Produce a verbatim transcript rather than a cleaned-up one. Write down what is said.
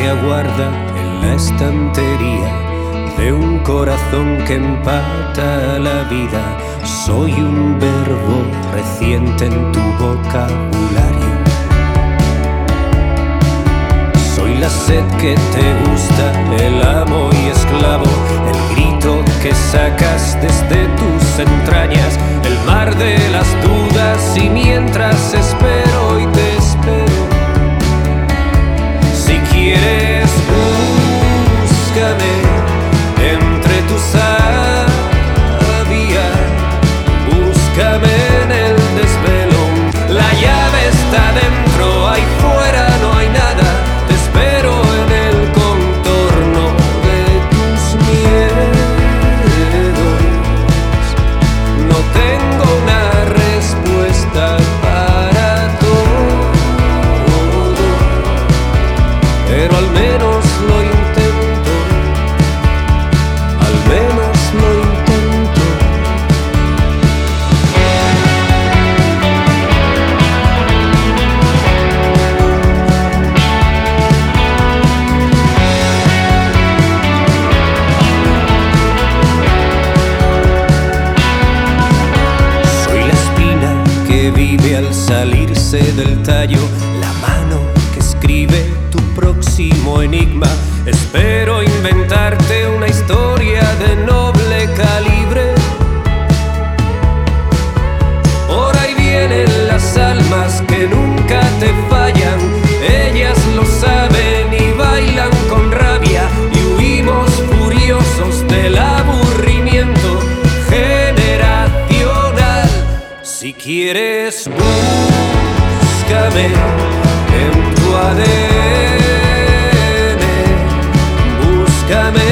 que aguarda en la estantería de un corazón que empata la vida. Soy un verbo reciente en tu vocabulario. Soy la sed que te gusta, el amo y esclavo, el grito que sacas desde tus entrañas, el mar de las dudas, y mientras espero y te espero, si quieres búscame entre tus sabias, búscame en el desvelo, la llave está dentro, ahí fuera no hay nada, te espero en el contorno de tus miedos, no tengo una respuesta para todo, pero al menos lo intento, al menos lo intento. Soy la espina que vive al salirse del tallo, la mano que escribe tu próximo enigma. Espero inventarte una historia de noble calibre. Por ahí vienen las almas que nunca te fallan, ellas lo saben y bailan con rabia, y huimos furiosos del aburrimiento generacional. Si quieres búscame en tu A D N, búscame